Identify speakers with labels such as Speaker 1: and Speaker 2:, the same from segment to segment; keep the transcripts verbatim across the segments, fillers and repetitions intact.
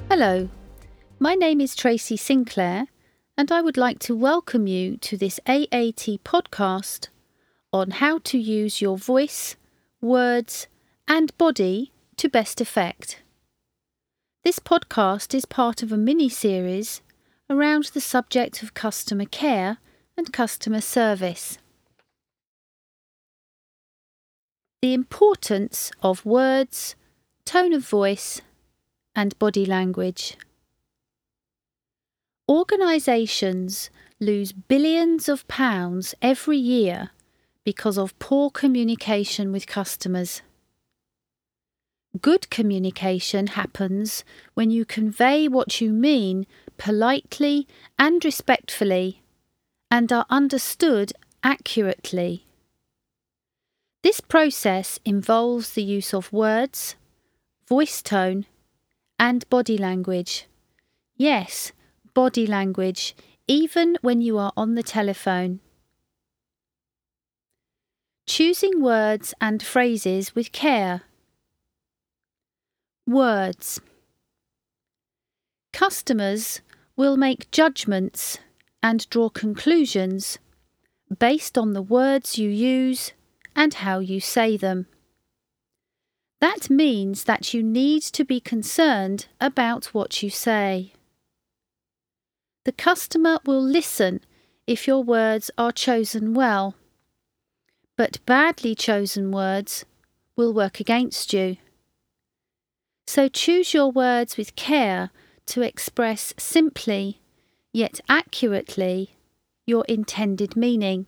Speaker 1: Hello, my name is Tracy Sinclair, and I would like to welcome you to this A A T podcast on how to use your voice, words, and body to best effect. This podcast is part of a mini-series around the subject of customer care and customer service. The importance of words, tone of voice, and body language. Organisations lose billions of pounds every year because of poor communication with customers. Good communication happens when you convey what you mean politely and respectfully and are understood accurately. This process involves the use of words, voice tone, and body language. Yes, body language, even when you are on the telephone. Choosing words and phrases with care. Words. Customers will make judgments and draw conclusions based on the words you use and how you say them. That means that you need to be concerned about what you say. The customer will listen if your words are chosen well, but badly chosen words will work against you. So choose your words with care to express simply, yet accurately, your intended meaning.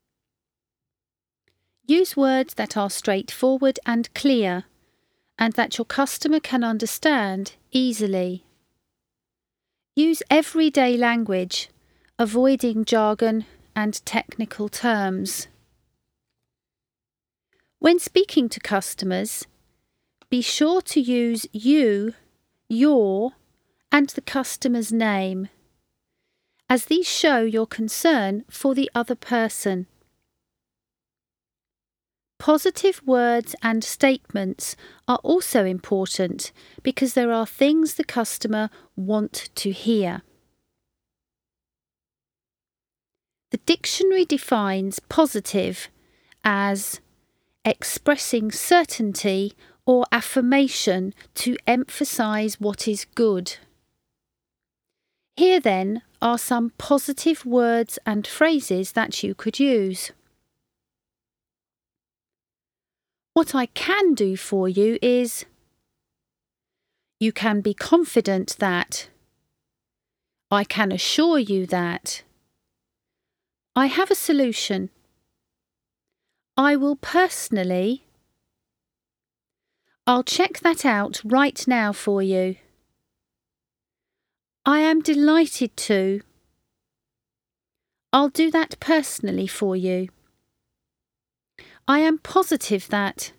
Speaker 1: Use words that are straightforward and clear, and that your customer can understand easily. Use everyday language, avoiding jargon and technical terms. When speaking to customers, be sure to use you, your, and the customer's name, as these show your concern for the other person. Positive words and statements are also important because there are things the customer want to hear. The dictionary defines positive as expressing certainty or affirmation to emphasize what is good. Here then are some positive words and phrases that you could use. What I can do for you is, you can be confident that, I can assure you that, I have a solution, I will personally, I'll check that out right now for you, I am delighted to, I'll do that personally for you, I am positive that,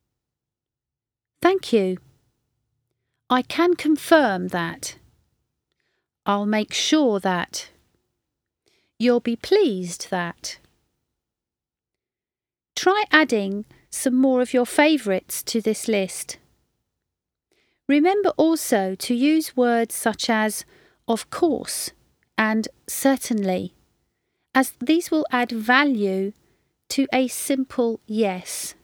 Speaker 1: thank you, I can confirm that, I'll make sure that, you'll be pleased that. Try adding some more of your favourites to this list. Remember also to use words such as of course and certainly, as these will add value to a simple yes.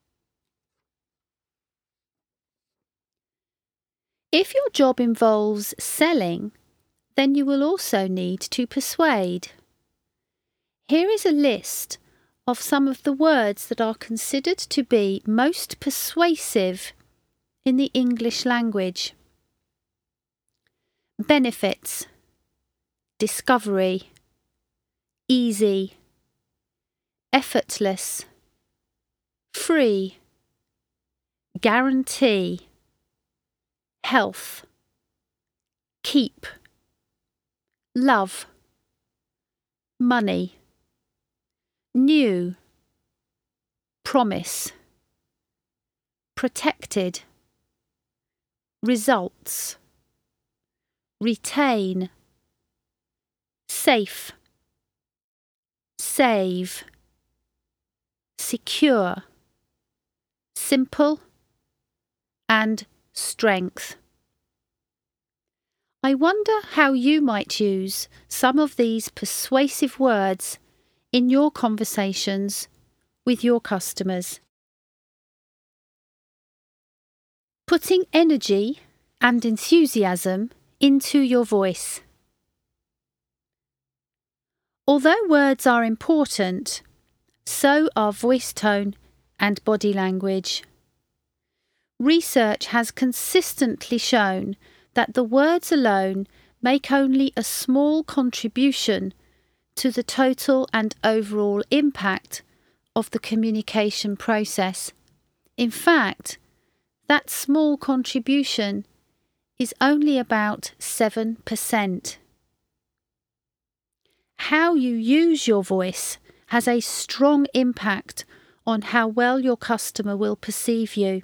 Speaker 1: If your job involves selling, then you will also need to persuade. Here is a list of some of the words that are considered to be most persuasive in the English language. Benefits, discovery, easy, effortless, free, guarantee, health, keep, love, money, new, promise, protected, results, retain, safe, save, secure, simple, and strength. I wonder how you might use some of these persuasive words in your conversations with your customers. Putting energy and enthusiasm into your voice. Although words are important, so are voice tone and body language. Research has consistently shown that the words alone make only a small contribution to the total and overall impact of the communication process. In fact, that small contribution is only about seven percent. How you use your voice has a strong impact on how well your customer will perceive you.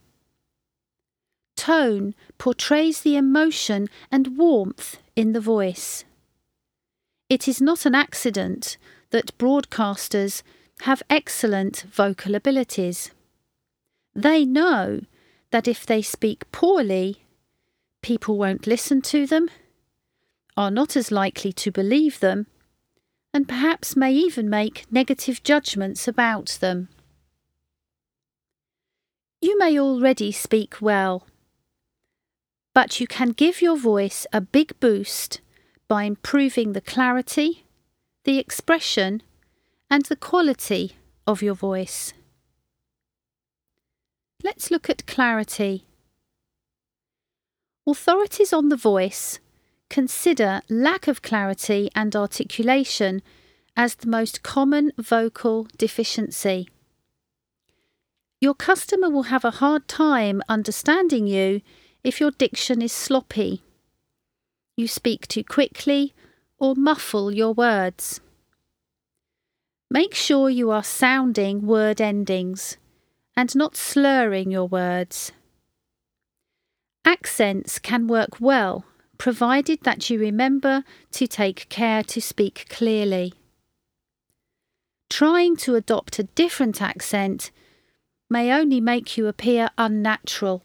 Speaker 1: Tone portrays the emotion and warmth in the voice. It is not an accident that broadcasters have excellent vocal abilities. They know that if they speak poorly, people won't listen to them, are not as likely to believe them, and perhaps may even make negative judgments about them. You may already speak well, but you can give your voice a big boost by improving the clarity, the expression, and the quality of your voice. Let's look at clarity. Authorities on the voice consider lack of clarity and articulation as the most common vocal deficiency. Your customer will have a hard time understanding you if your diction is sloppy, you speak too quickly, or muffle your words. Make sure you are sounding word endings and not slurring your words. Accents can work well, provided that you remember to take care to speak clearly. Trying to adopt a different accent may only make you appear unnatural.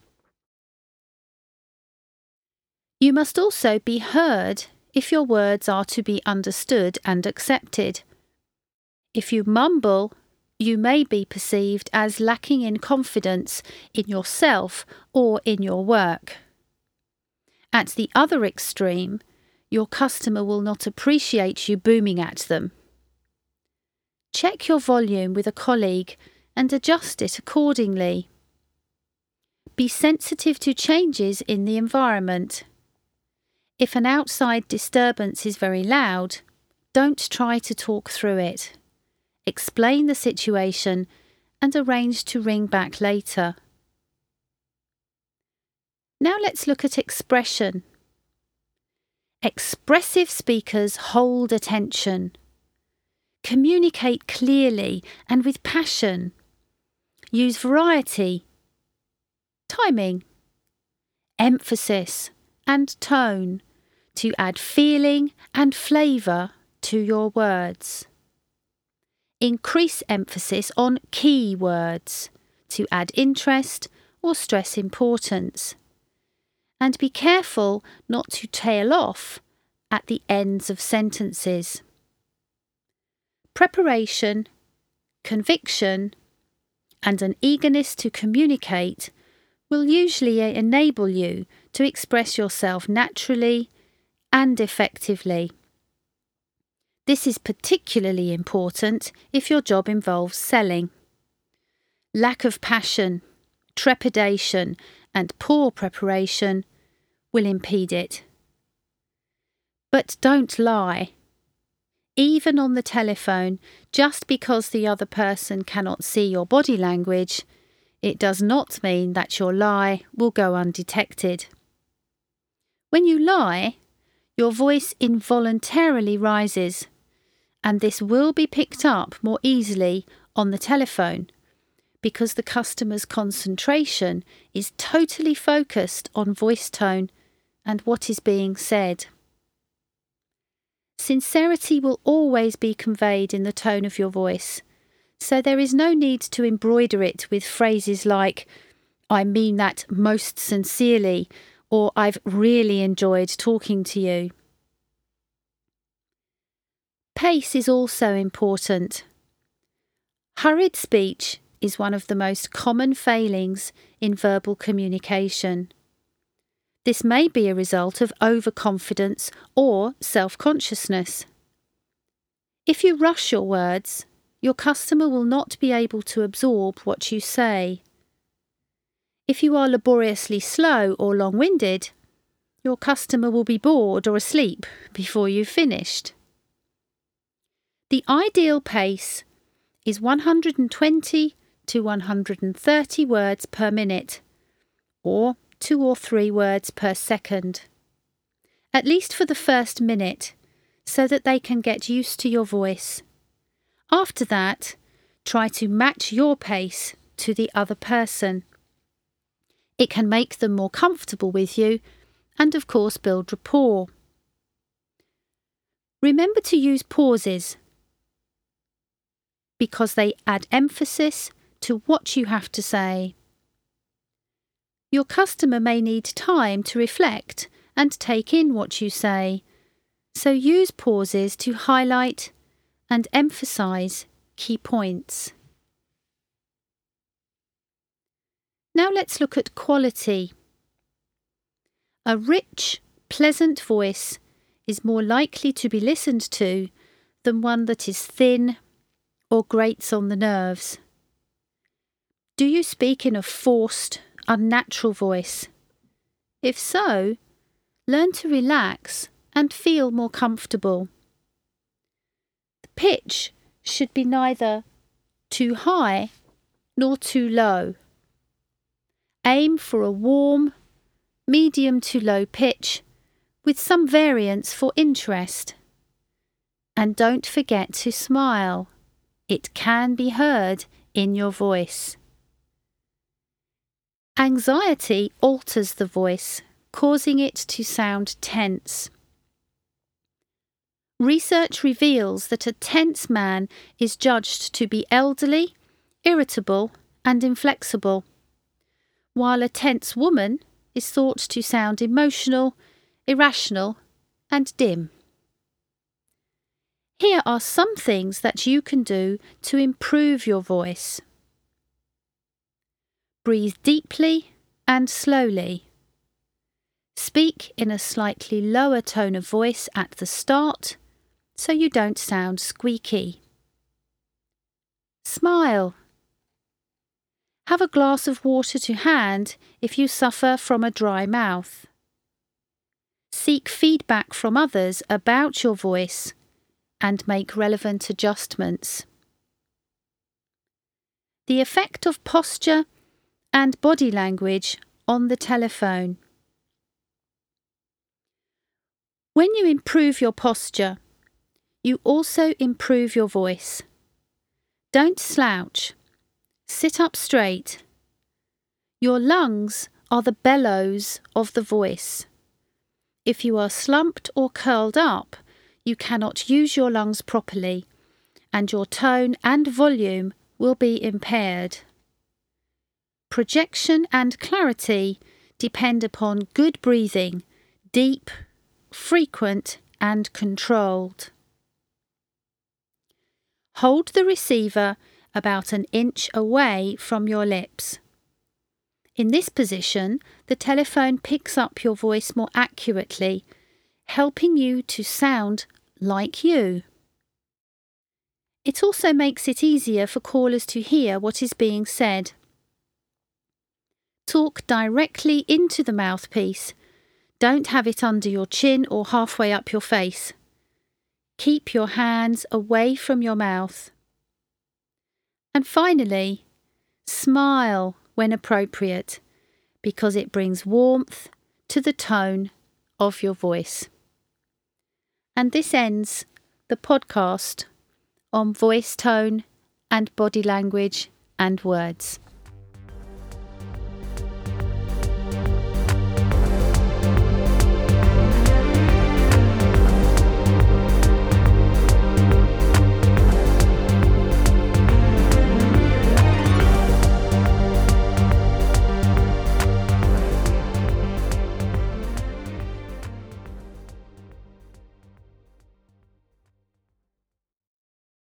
Speaker 1: You must also be heard if your words are to be understood and accepted. If you mumble, you may be perceived as lacking in confidence in yourself or in your work. At the other extreme, your customer will not appreciate you booming at them. Check your volume with a colleague and adjust it accordingly. Be sensitive to changes in the environment. If an outside disturbance is very loud, don't try to talk through it. Explain the situation and arrange to ring back later. Now let's look at expression. Expressive speakers hold attention. Communicate clearly and with passion. Use variety, timing, emphasis, and tone to add feeling and flavour to your words. Increase emphasis on key words to add interest or stress importance. And be careful not to tail off at the ends of sentences. Preparation, conviction, and an eagerness to communicate will usually enable you to express yourself naturally and effectively. This is particularly important if your job involves selling. Lack of passion, trepidation, and poor preparation will impede it. But don't lie. Even on the telephone, just because the other person cannot see your body language, it does not mean that your lie will go undetected. When you lie, your voice involuntarily rises, and this will be picked up more easily on the telephone because the customer's concentration is totally focused on voice tone and what is being said. Sincerity will always be conveyed in the tone of your voice, so there is no need to embroider it with phrases like, "I mean that most sincerely," or I've really enjoyed talking to you. Pace is also important. Hurried speech is one of the most common failings in verbal communication. This may be a result of overconfidence or self-consciousness. If you rush your words, your customer will not be able to absorb what you say. If you are laboriously slow or long-winded, your customer will be bored or asleep before you've finished. The ideal pace is one hundred twenty to one hundred thirty words per minute, or two or three words per second, at least for the first minute, so that they can get used to your voice. After that, try to match your pace to the other person. It can make them more comfortable with you and, of course, build rapport. Remember to use pauses because they add emphasis to what you have to say. Your customer may need time to reflect and take in what you say, so use pauses to highlight and emphasize key points. Now let's look at quality. A rich, pleasant voice is more likely to be listened to than one that is thin or grates on the nerves. Do you speak in a forced, unnatural voice? If so, learn to relax and feel more comfortable. The pitch should be neither too high nor too low. Aim for a warm, medium to low pitch with some variance for interest. And don't forget to smile. It can be heard in your voice. Anxiety alters the voice, causing it to sound tense. Research reveals that a tense man is judged to be elderly, irritable, and inflexible, while a tense woman is thought to sound emotional, irrational, and dim. Here are some things that you can do to improve your voice. Breathe deeply and slowly. Speak in a slightly lower tone of voice at the start, so you don't sound squeaky. Smile. Have a glass of water to hand if you suffer from a dry mouth. Seek feedback from others about your voice and make relevant adjustments. The effect of posture and body language on the telephone. When you improve your posture, you also improve your voice. Don't slouch. Sit up straight. Your lungs are the bellows of the voice. If you are slumped or curled up, you cannot use your lungs properly, and your tone and volume will be impaired. Projection and clarity depend upon good breathing, deep, frequent, and controlled. Hold the receiver about an inch away from your lips. In this position, the telephone picks up your voice more accurately, helping you to sound like you. It also makes it easier for callers to hear what is being said. Talk directly into the mouthpiece. Don't have it under your chin or halfway up your face. Keep your hands away from your mouth. And finally, smile when appropriate, because it brings warmth to the tone of your voice. And this ends the podcast on voice tone and body language and words.